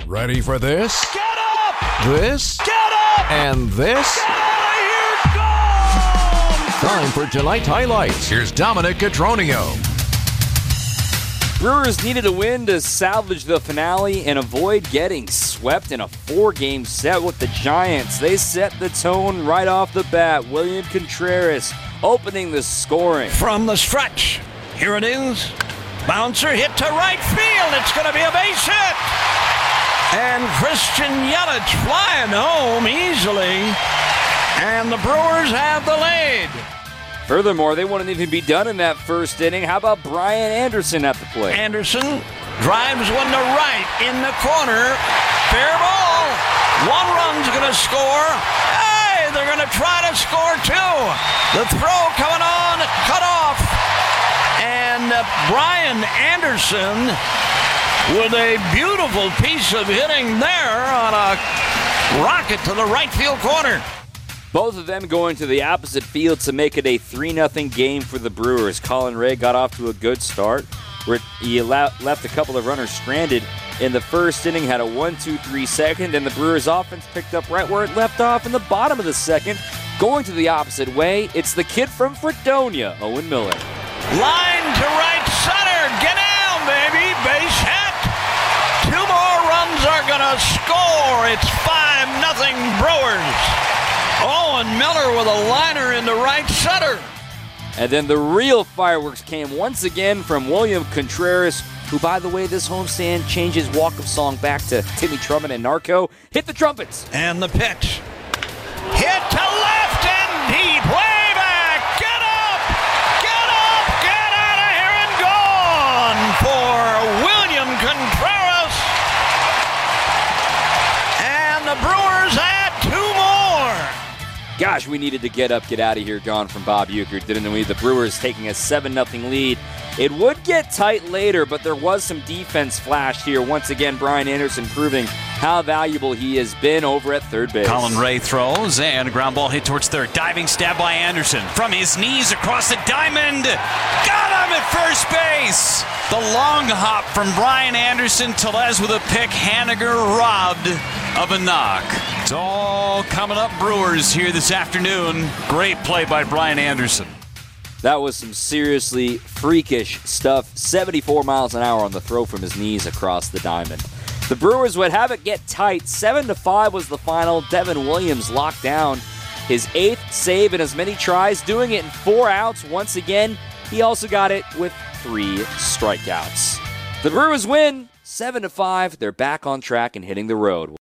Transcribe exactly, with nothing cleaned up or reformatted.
Ready for this? Get up! This? Get up! And this? Get out of here! Go! Time for tonight's highlights. Here's Dominic Cotroneo. Brewers needed a win to salvage the finale and avoid getting swept in a four-game set with the Giants. They set the tone right off the bat. William Contreras opening the scoring. From the stretch, here it is. Bouncer hit to right field. It's going to be a base hit. And Christian Yelich flying home easily. And the Brewers have the lead. Furthermore, they wouldn't even be done in that first inning. How about Brian Anderson at the plate? Anderson drives one to right in the corner. Fair ball. One run's going to score. Hey, they're going to try to score two. The throw coming on, cut off. And uh, Brian Anderson with a beautiful piece of hitting there on a rocket to the right field corner. Both of them going to the opposite field to make it a three nothing game for the Brewers. Colin Ray got off to a good start, where he left a couple of runners stranded in the first inning, had a one two three second, and the Brewers offense picked up right where it left off in the bottom of the second. Going to the opposite way, it's the kid from Fredonia, Owen Miller. Line to right center. Get down, baby. Base hit. Two more runs are going to score. It's five nothing Brewers. Owen Miller with a liner into right center. And then the real fireworks came once again from William Contreras, who, by the way, this homestand changes walk-up song back to Timmy Trumpet and Narco. Hit the trumpets. And the pitch. Hit to left and deep. Way back. Get up. Get up. Get out of here and gone for William Contreras. And the Brewers add two more. Gosh, we needed to get up, get out of here, gone from Bob Uecker, didn't we? The Brewers taking a seven nothing lead. It would get tight later, but there was some defense flashed here. Once again, Brian Anderson proving how valuable he has been over at third base. Colin Ray throws, and a ground ball hit towards third. Diving stab by Anderson. From his knees across the diamond. Got him at first base. The long hop from Brian Anderson. Tellez with a pick. Haniger robbed of a knock. It's all coming up Brewers here this afternoon. Great play by Brian Anderson. That was some seriously freakish stuff. seventy-four miles an hour on the throw from his knees across the diamond. The Brewers would have it get tight. seven to five was the final. Devin Williams locked down his eighth save in as many tries, doing it in four outs. Once again, he also got it with three strikeouts. The Brewers win seven to five. They're back on track and hitting the road.